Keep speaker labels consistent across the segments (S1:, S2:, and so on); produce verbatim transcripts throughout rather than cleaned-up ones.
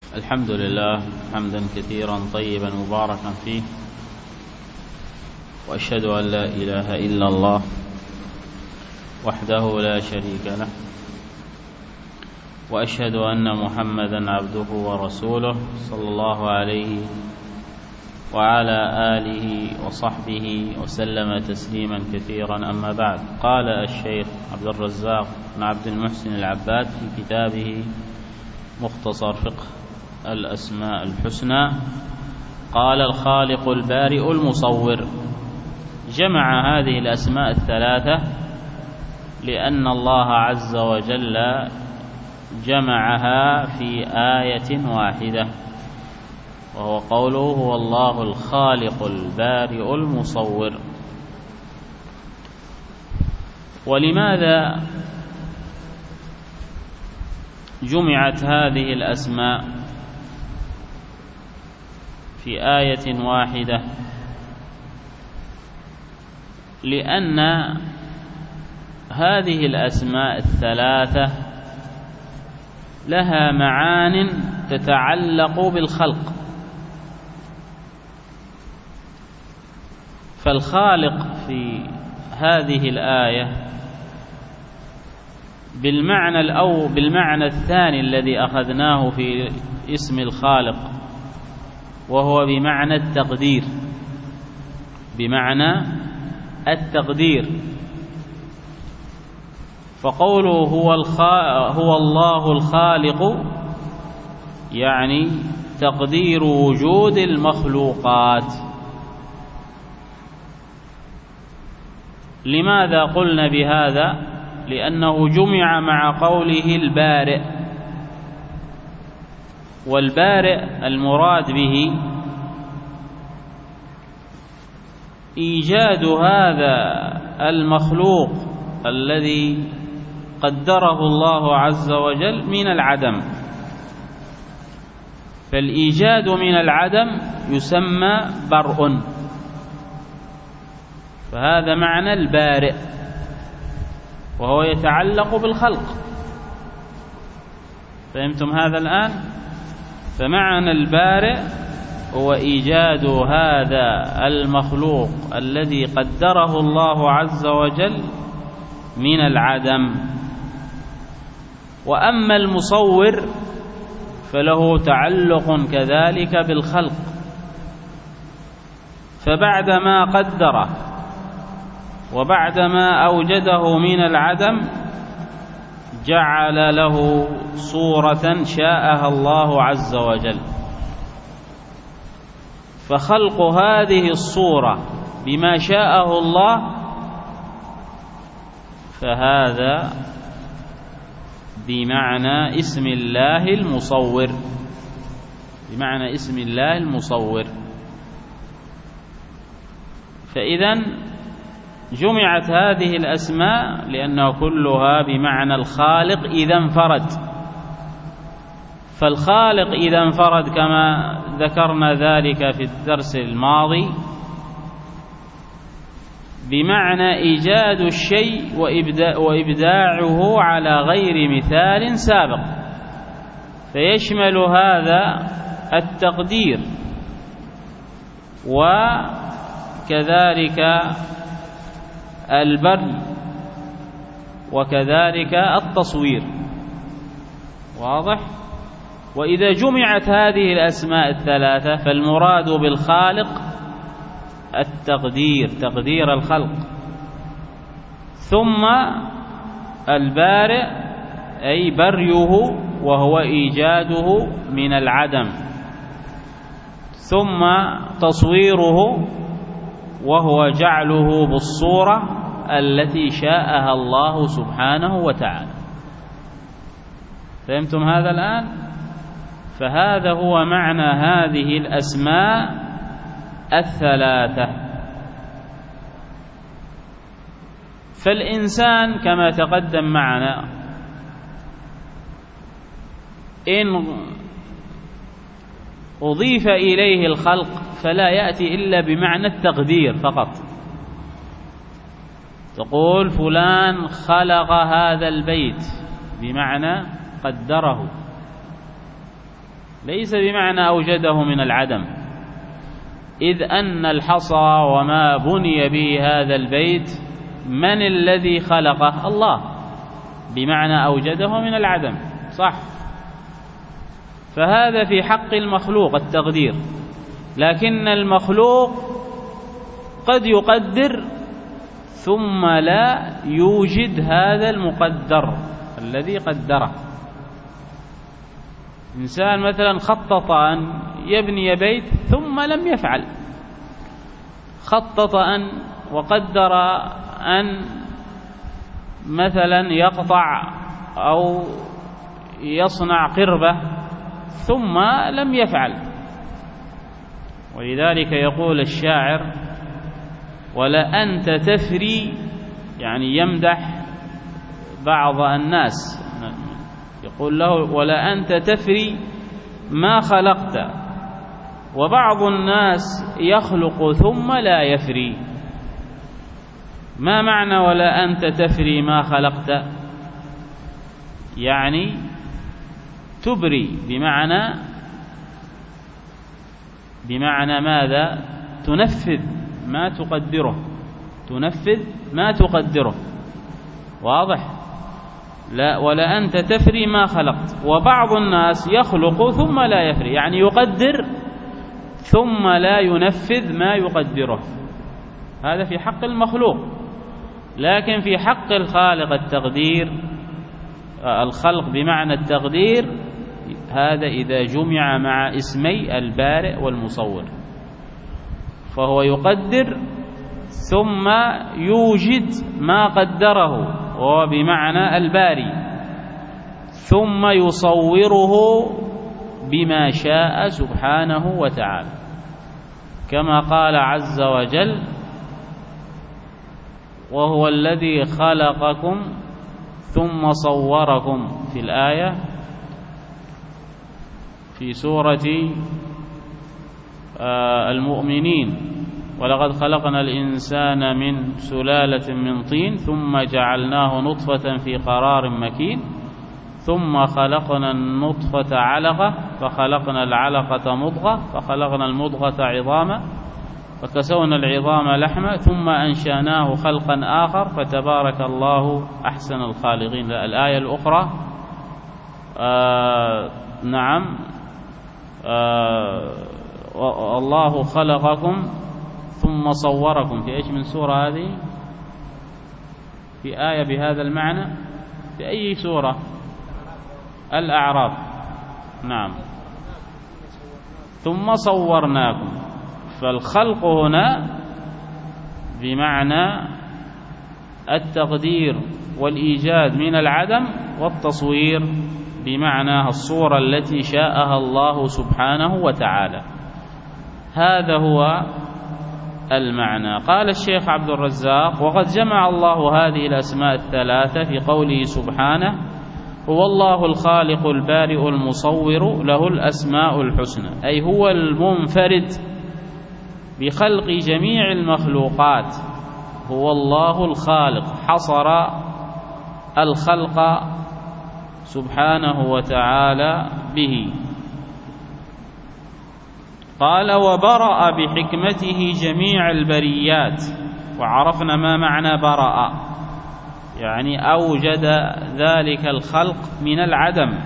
S1: الحمد لله حمدا كثيرا طيبا مباركا فيه، وأشهد أن لا إله إلا الله وحده لا شريك له، وأشهد أن محمدا عبده ورسوله صلى الله عليه وعلى آله وصحبه وسلم تسليما كثيرا. أما بعد، قال الشيخ عبد الرزاق بن عبد المحسن العباد في كتابه مختصر فقه الأسماء الحسنى، قال: الخالق البارئ المصور. جمع هذه الأسماء الثلاثة لأن الله عز وجل جمعها في آية واحدة، وهو قوله: هو الله الخالق البارئ المصور. ولماذا جمعت هذه الأسماء في آية واحدة؟ لأن هذه الأسماء الثلاثة لها معان تتعلق بالخلق، فالخالق في هذه الآية بالمعنى الأو بالمعنى الثاني الذي أخذناه في اسم الخالق، وهو بمعنى التقدير، بمعنى التقدير. فقوله هو, هو الله الخالق يعني تقدير وجود المخلوقات. لماذا قلنا بهذا؟ لأنه جمع مع قوله البارئ، والبارئ المراد به إيجاد هذا المخلوق الذي قدره الله عز وجل من العدم، فالإيجاد من العدم يسمى برء، فهذا معنى البارئ، وهو يتعلق بالخلق. فهمتم هذا الآن؟ فمعنى البارئ هو إيجاد هذا المخلوق الذي قدره الله عز وجل من العدم. وأما المصور فله تعلق كذلك بالخلق، فبعدما قدره وبعدما أوجده من العدم جعل له صورة شاءها الله عز وجل، فخلق هذه الصورة بما شاءه الله فهذا بمعنى اسم الله المصور، بمعنى اسم الله المصور. فإذن جمعت هذه الأسماء لأنها كلها بمعنى الخالق إذا انفرد. فالخالق إذا انفرد كما ذكرنا ذلك في الدرس الماضي بمعنى إيجاد الشيء وإبداعه على غير مثال سابق، فيشمل هذا التقدير وكذلك البرء وكذلك التصوير. واضح؟ وإذا جمعت هذه الأسماء الثلاثة فالمراد بالخالق التقدير، تقدير الخلق، ثم البارئ أي بريه وهو إيجاده من العدم، ثم تصويره وهو جعله بالصورة التي شاءها الله سبحانه وتعالى. فهمتم هذا الآن؟ فهذا هو معنى هذه الأسماء الثلاثة. فالإنسان كما تقدم معنا إن أضيف إليه الخلق فلا يأتي إلا بمعنى التقدير فقط. تقول فلان خلق هذا البيت بمعنى قدره، ليس بمعنى أوجده من العدم، إذ أن الحصى وما بني به هذا البيت من الذي خلقه؟ الله، بمعنى أوجده من العدم، صح. فهذا في حق المخلوق التقدير، لكن المخلوق قد يقدر ثم لا يوجد هذا المقدر الذي قدره. إنسان مثلا خطط أن يبني بيت ثم لم يفعل، خطط أن وقدر أن مثلا يقطع أو يصنع قربة ثم لم يفعل. ولذلك يقول الشاعر: ولا أنت تفري، يعني يمدح بعض الناس، يقول له: ولا أنت تفري ما خلقت، وبعض الناس يخلق ثم لا يفري. ما معنى ولا أنت تفري ما خلقت؟ يعني تبري، بمعنى بمعنى ماذا؟ تنفذ ما تقدره، تنفذ ما تقدره، واضح؟ لا، ولا أنت تفري ما خلقت، وبعض الناس يخلق ثم لا يفري، يعني يقدر ثم لا ينفذ ما يقدره. هذا في حق المخلوق، لكن في حق الخالق التقدير، الخلق بمعنى التقدير، هذا إذا جمع مع اسمي البارئ والمصور، فهو يقدر ثم يوجد ما قدره، وهو بمعنى الباري، ثم يصوره بما شاء سبحانه وتعالى، كما قال عز وجل: وهو الذي خلقكم ثم صوركم، في الآية في سورة المؤمنين: ولقد خلقنا الإنسان من سلالة من طين ثم جعلناه نطفة في قرار مكين ثم خلقنا النطفة علقة فخلقنا العلقة مضغة فخلقنا المضغة عظاما فكسونا العظام لحما ثم أنشأناه خلقا آخر فتبارك الله أحسن الخالقين. الآية الأخرى آه نعم آه الله خلقكم ثم صوركم، في ايش من سورة هذه؟ في آية بهذا المعنى، في أي سورة؟ الأعراف. نعم، ثم صورناكم. فالخلق هنا بمعنى التقدير والإيجاد من العدم، والتصوير بمعنى الصورة التي شاءها الله سبحانه وتعالى. هذا هو المعنى. قال الشيخ عبد الرزاق: وقد جمع الله هذه الأسماء الثلاثة في قوله سبحانه: هو الله الخالق البارئ المصور له الأسماء الحسنى، أي هو المنفرد بخلق جميع المخلوقات، هو الله الخالق، حصر الخلق سبحانه وتعالى به. قال: وبرأ بحكمته جميع البريات. وعرفنا ما معنى برأ، يعني أوجد ذلك الخلق من العدم.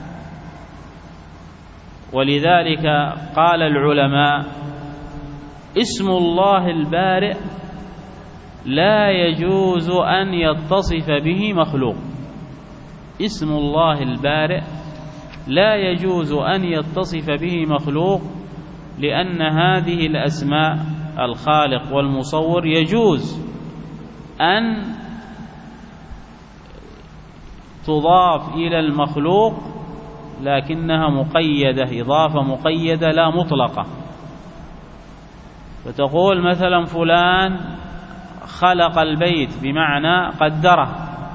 S1: ولذلك قال العلماء: اسم الله البارئ لا يجوز أن يتصف به مخلوق. اسم الله البارئ لا يجوز أن يتصف به مخلوق، لأن هذه الأسماء الخالق والمصور يجوز أن تضاف إلى المخلوق، لكنها مقيدة إضافة مقيدة لا مطلقة. فتقول مثلا فلان خلق البيت بمعنى قدره،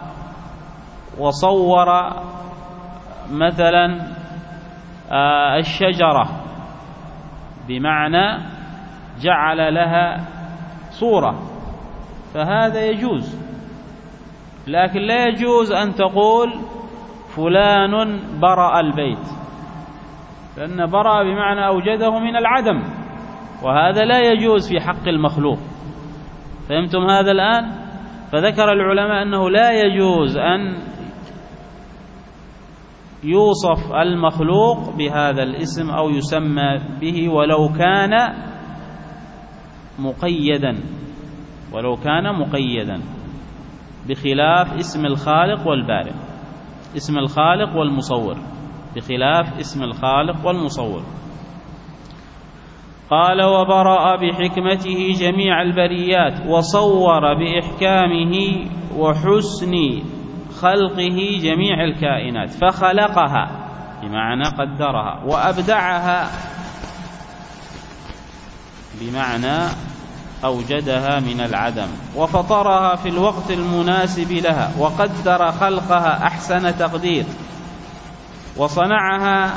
S1: وصور مثلا الشجرة بمعنى جعل لها صورة، فهذا يجوز. لكن لا يجوز أن تقول فلان برأ البيت، لأن برأ بمعنى أوجده من العدم، وهذا لا يجوز في حق المخلوق. فهمتم هذا الآن؟ فذكر العلماء أنه لا يجوز أن يوصف المخلوق بهذا الاسم أو يسمى به ولو كان مقيدا ولو كان مقيدا بخلاف اسم الخالق والبارئ، اسم الخالق والمصور، بخلاف اسم الخالق والمصور. قال: وبرأ بحكمته جميع البريات، وصور بإحكامه وحسن خلقه جميع الكائنات، فخلقها بمعنى قدرها، وأبدعها بمعنى أوجدها من العدم، وفطرها في الوقت المناسب لها، وقدر خلقها أحسن تقدير، وصنعها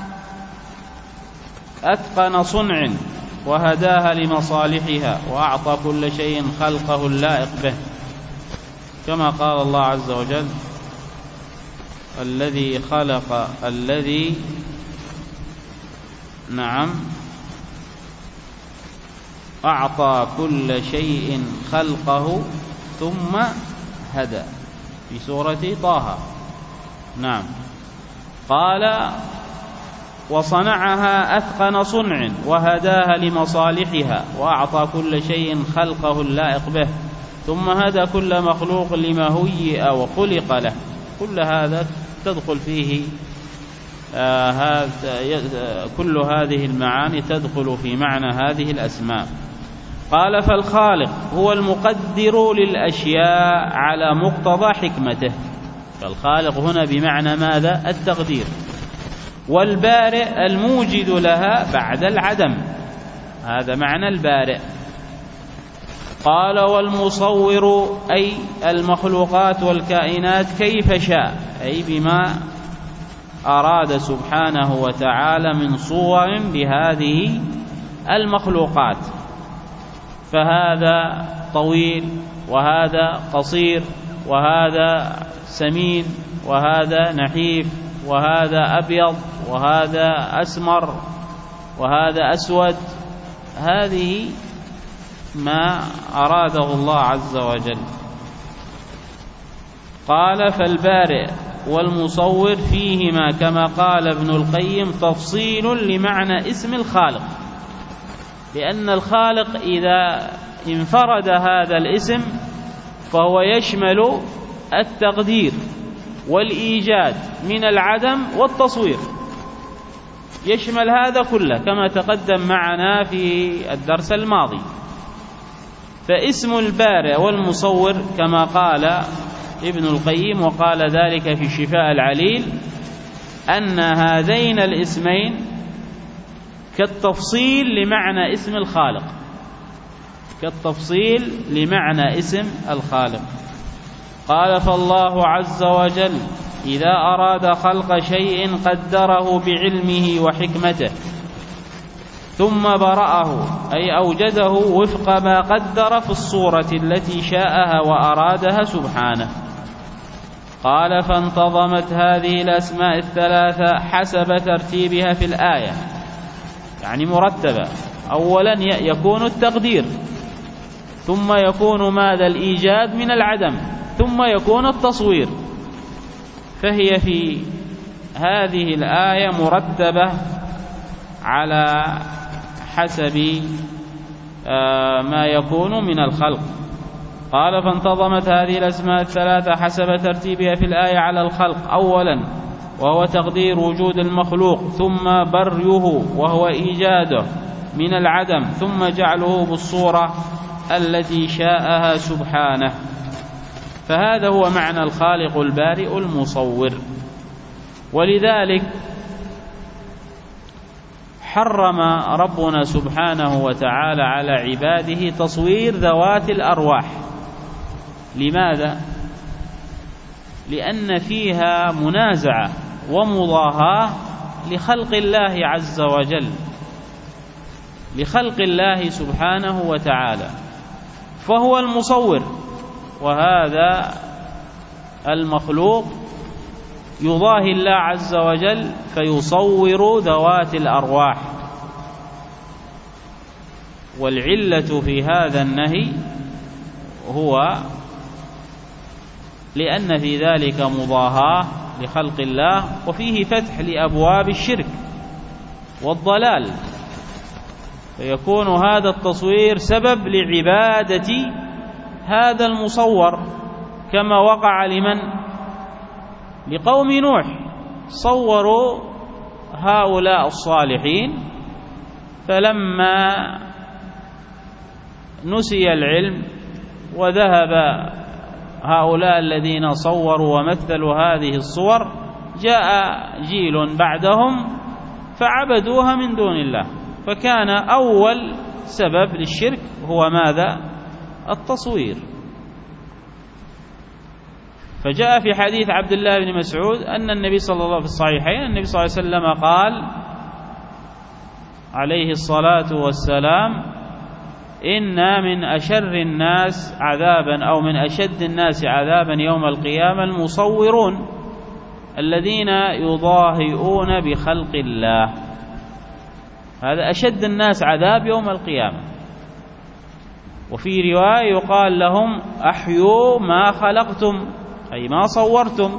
S1: أتقن صنع، وهداها لمصالحها، وأعطى كل شيء خلقه اللائق به، كما قال الله عز وجل: الذي خلق الذي نعم أعطى كل شيء خلقه ثم هدى، في سورة طه. نعم. قال: وصنعها أتقن صنع، وهداها لمصالحها، وأعطى كل شيء خلقه اللائق به، ثم هدى كل مخلوق لما هيئ وخلق له. كل هذا تدخل فيه آه هذا كل هذه المعاني تدخل في معنى هذه الأسماء. قال: فالخالق هو المقدر للأشياء على مقتضى حكمته. فالخالق هنا بمعنى ماذا؟ التقدير. والبارئ الموجد لها بعد العدم، هذا معنى البارئ. قال: والمصور أي المخلوقات والكائنات كيف شاء، أي بما أراد سبحانه وتعالى من صور بهذه المخلوقات، فهذا طويل وهذا قصير، وهذا سمين وهذا نحيف، وهذا أبيض وهذا أسمر وهذا أسود، هذه ما أراده الله عز وجل. قال: فالبارئ والمصور فيهما كما قال ابن القيم تفصيل لمعنى اسم الخالق، لأن الخالق إذا انفرد هذا الاسم فهو يشمل التقدير والإيجاد من العدم والتصوير، يشمل هذا كله كما تقدم معنا في الدرس الماضي. فاسم البارئ والمصور كما قال ابن القيم وقال ذلك في شفاء العليل أن هذين الاسمين كالتفصيل لمعنى اسم الخالق، كالتفصيل لمعنى اسم الخالق. قال: فالله عز وجل إذا أراد خلق شيء قدره بعلمه وحكمته ثم برأه، أي أوجده وفق ما قدر في الصورة التي شاءها وأرادها سبحانه. قال: فانتظمت هذه الأسماء الثلاثة حسب ترتيبها في الآية، يعني مرتبة. أولا يكون التقدير، ثم يكون ماذا؟ الإيجاد من العدم، ثم يكون التصوير. فهي في هذه الآية مرتبة على حسب ما يكون من الخلق. قال: فانتظمت هذه الأسماء الثلاثة حسب ترتيبها في الآية على الخلق، أولا وهو تقدير وجود المخلوق، ثم بريه وهو إيجاده من العدم، ثم جعله بالصورة التي شاءها سبحانه. فهذا هو معنى الخالق البارئ المصور. ولذلك حرم ربنا سبحانه وتعالى على عباده تصوير ذوات الأرواح. لماذا؟ لأن فيها منازعة ومضاهاة لخلق الله عز وجل، لخلق الله سبحانه وتعالى، فهو المصور، وهذا المخلوق يضاهي الله عز وجل فيصور ذوات الأرواح. والعلة في هذا النهي هو لأن في ذلك مضاهاة لخلق الله، وفيه فتح لأبواب الشرك والضلال، فيكون هذا التصوير سبب لعبادة هذا المصور، كما وقع لمن؟ لقوم نوح، صوروا هؤلاء الصالحين، فلما نسي العلم وذهب هؤلاء الذين صوروا ومثلوا هذه الصور، جاء جيل بعدهم فعبدوها من دون الله، فكان أول سبب للشرك هو ماذا؟ التصوير. فجاء في حديث عبد الله بن مسعود أن النبي صلى الله عليه وسلم في الصحيحين النبي صلى الله عليه وسلم قال عليه الصلاة والسلام: إن من أشر الناس عذابا أو من أشد الناس عذابا يوم القيامة المصورون الذين يضاهئون بخلق الله. هذا أشد الناس عذاب يوم القيامة. وفي رواية يقال لهم: أحيوا ما خلقتم، أي ما صورتم.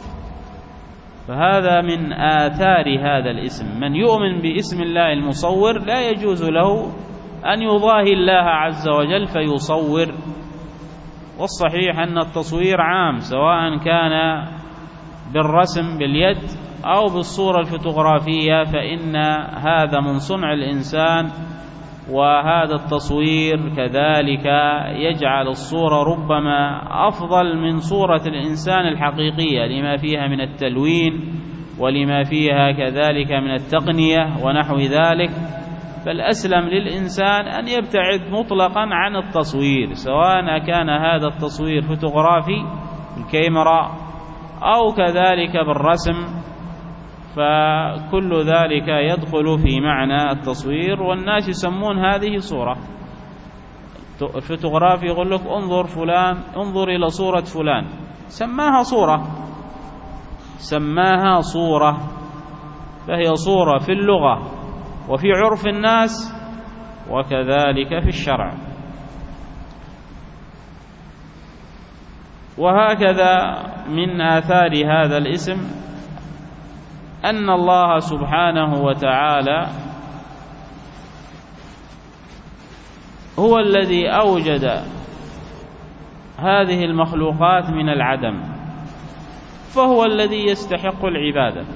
S1: فهذا من آثار هذا الاسم. من يؤمن باسم الله المصور لا يجوز له أن يضاهي الله عز وجل فيصور. والصحيح أن التصوير عام، سواء كان بالرسم باليد أو بالصورة الفوتوغرافية، فإن هذا من صنع الإنسان، وهذا التصوير كذلك يجعل الصورة ربما أفضل من صورة الإنسان الحقيقية، لما فيها من التلوين ولما فيها كذلك من التقنية ونحو ذلك. فالأسلم للإنسان أن يبتعد مطلقا عن التصوير، سواء كان هذا التصوير فوتوغرافي بالكاميرا أو كذلك بالرسم، فكل ذلك يدخل في معنى التصوير. والناس يسمون هذه صورة. الفوتوغرافي يقول لك: انظر فلان، انظر إلى صورة فلان، سماها صورة، سماها صورة، فهي صورة في اللغة وفي عرف الناس وكذلك في الشرع. وهكذا من آثار هذا الاسم أن الله سبحانه وتعالى هو الذي أوجد هذه المخلوقات من العدم، فهو الذي يستحق العبادة.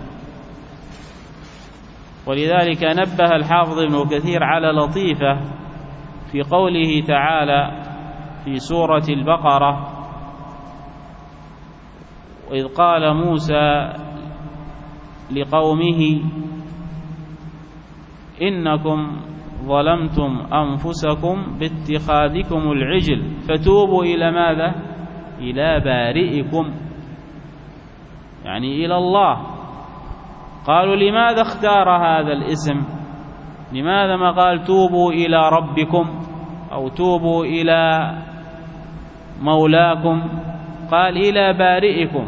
S1: ولذلك نبه الحافظ ابن كثير على لطيفة في قوله تعالى في سورة البقرة: وإذ قال موسى لقومه إنكم ظلمتم أنفسكم باتخاذكم العجل فتوبوا إلى ماذا؟ إلى بارئكم، يعني إلى الله. قالوا: لماذا اختار هذا الاسم؟ لماذا ما قال توبوا إلى ربكم أو توبوا إلى مولاكم؟ قال: إلى بارئكم.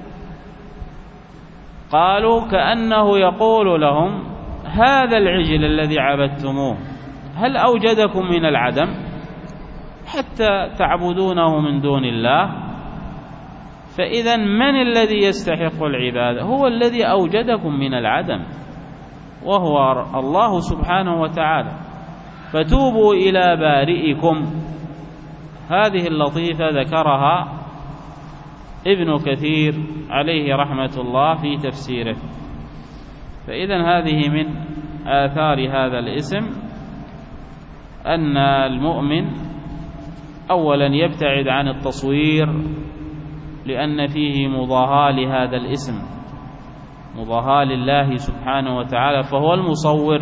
S1: قالوا كأنه يقول لهم: هذا العجل الذي عبدتموه هل أوجدكم من العدم حتى تعبدونه من دون الله؟ فإذا من الذي يستحق العبادة؟ هو الذي أوجدكم من العدم، وهو الله سبحانه وتعالى. فتوبوا إلى بارئكم. هذه اللطيفة ذكرها ابن كثير عليه رحمة الله في تفسيره. فإذا هذه من آثار هذا الاسم أن المؤمن أولا يبتعد عن التصوير، لأن فيه مضاهاة لهذا الاسم، مضاهاة لله سبحانه وتعالى، فهو المصور.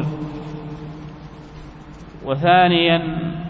S1: وثانيا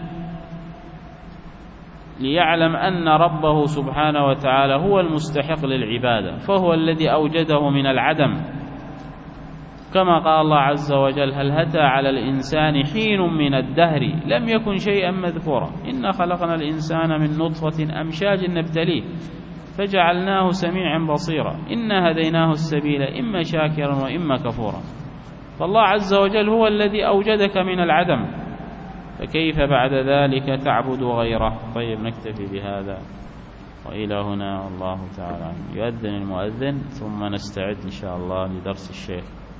S1: ليعلم أن ربه سبحانه وتعالى هو المستحق للعبادة، فهو الذي أوجده من العدم، كما قال الله عز وجل: هل أتى على الإنسان حين من الدهر لم يكن شيئا مذكورا إنا خلقنا الإنسان من نطفة أمشاج نبتليه فجعلناه سميعا بصيرا إنا هديناه السبيل إما شاكرا وإما كفورا. فالله عز وجل هو الذي أوجدك من العدم، فكيف بعد ذلك تعبد غيره؟ طيب نكتفي بهذا وإلى هنا والله تعالى يؤذن المؤذن ثم نستعد إن شاء الله لدرس الشيخ.